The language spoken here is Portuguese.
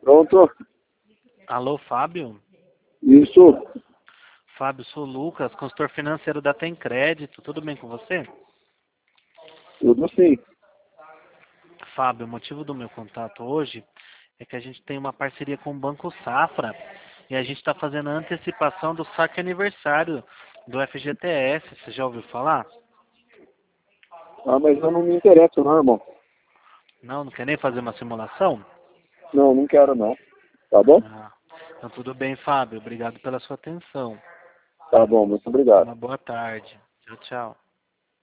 Pronto? Alô, Fábio? Isso. Fábio, sou o Lucas, consultor financeiro da Tem Crédito. Tudo bem com você? Tudo sim. Fábio, o motivo do meu contato hoje é que a gente tem uma parceria com o Banco Safra e a gente está fazendo a antecipação do saque aniversário do FGTS. Você já ouviu falar? Ah, mas eu não me interesso não, irmão. Não, não quer nem fazer uma simulação? Não, não quero não. Tá bom? Ah, então tudo bem, Fábio. Obrigado pela sua atenção. Tá bom, muito obrigado. Uma boa tarde. Tchau, tchau.